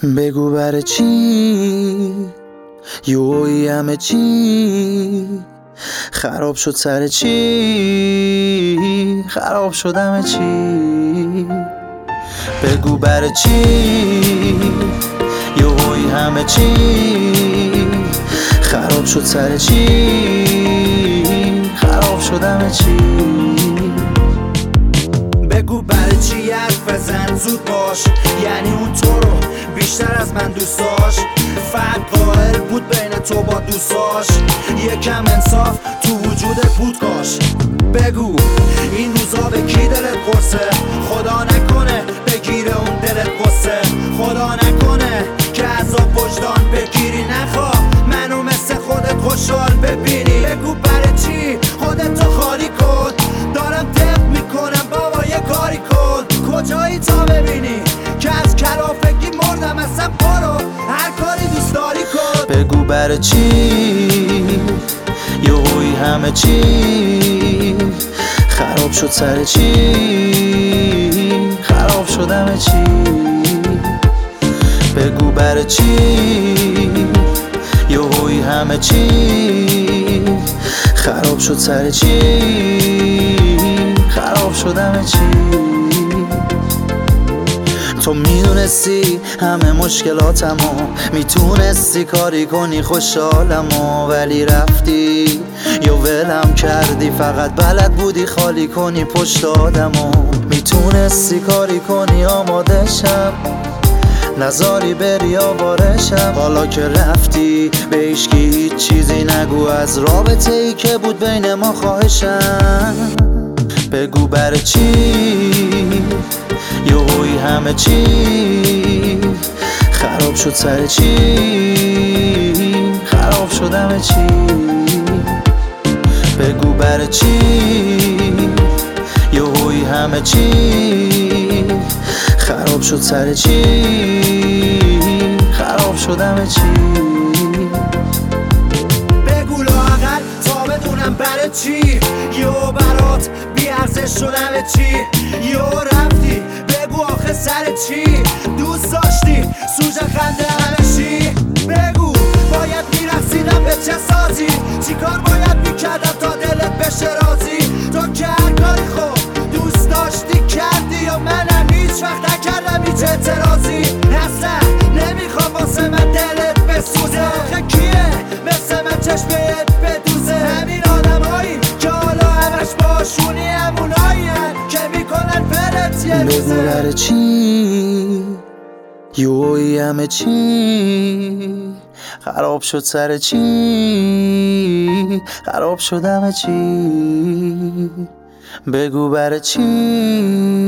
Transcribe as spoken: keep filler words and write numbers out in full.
بگو برای چی یوی همه چی خراب شد، سر چی خراب شد همه چی. بگو برای چی یوی همه چی خراب شد، سر چی خراب شد همه چی. بگو برای چی حرف بزن زود باش، یعنی اون تو رو بیشتر از من دوست داشت. فرق قائل بود بین تو با دوستاش، یکم انصاف تو وجودت بود کاش. بگو این روزا به کی دلت قرصه، خدا نکنه بگیره اون دلت قصه. خدا نکنه که عذاب وجدان بگیری، نخواه منو مثل خودت خوشحال ببینی. بگو برای چی خودتو خالی کن، دارم دق میکنم بابا یه کاری کن. کجایی تا ببینی که از کلافگی مردم، اصلا برو هر کاری دوست داری کن. بگو برای چی یوی همه چی خراب شد، سر چی خراب شد همه چی. بگو برای چی یوی همه چی خراب شد، سر چی خراب شد همه چی. تو میدونستی همه مشکلاتمو، میتونستی کاری کنی خوشحالمو، ولی رفتی یا ولم کردی، فقط بلد بودی خالی کنی پشت آدمو. میتونستی کاری کنی آماده شم، نزاری بری آوارشم. حالا که رفتی به هیچکی هیچ چیزی نگو از رابطه ای که بود بین ما، خواهشم. بگو برای چی یوی همه چی خراب شد، سر چی خراب شد همه چی. بگو برای چی یوی همه چی خراب شد، سر چی خراب شد همه چی. بگو لااقل تا بدونم برای چی یو برات بی ارزش شد همه چی. یو رفتی بگو آخه سر چی، دوست داشتی سوژه خنده همه چی. بگو باید میرقصیدم به چه سازی، چیکار باید میکردم تا دلت بشه راضی. تو که هر کاری خوب دوست داشتی کردی، یا منم هیچ وقت نکردم هیچ اعتراضی. اصلا نمیخوام واسه من دلت بسوزه، آخه کیه مثل من چشمت بدوزه. همین آدم هایی که حالا همش باشونی همونایی که میکنن فرت یه روزه. بگو برای چی یوی همه چی خراب شد، سر چی خراب شد همه چی. بگو برای چی